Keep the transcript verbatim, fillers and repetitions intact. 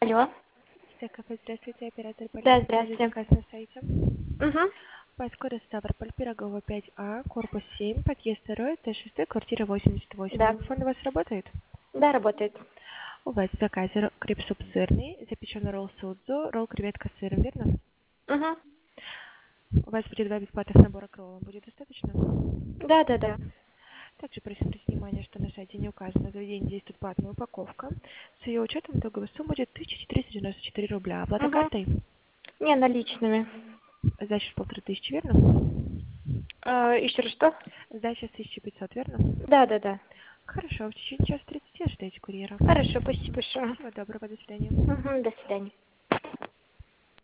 Алло. Кафе, здравствуйте, оператор Да, полиции, здравствуйте. заказ на сайте. Угу. Поскоро Ставрополь, Пирогова, пять А, корпус семь, подъезд два, этаж шесть, квартира восемьдесят восемь. Да. Телефон у вас работает? Да, работает. У вас в заказе крем-суп сырный, запеченный ролл судзу, ролл креветка с сыром, верно? Угу. У вас будет два бесплатных набора к роллам, будет достаточно? Да, да, да. Также просим обратить внимание, что на сайте не указано заведение, действует платная упаковка. С ее учетом итоговая сумма будет тысяча четыреста девяносто четыре рубля. Оплата Угу. картой? Не, наличными. Сдача полторы тысячи, верно? А, еще раз что? Сдача тысяча пятьсот, верно? Да, да, да. Хорошо, в течение часа тридцати ожидайте курьера. Хорошо, спасибо большое. Всего доброго, до свидания. Угу, до свидания.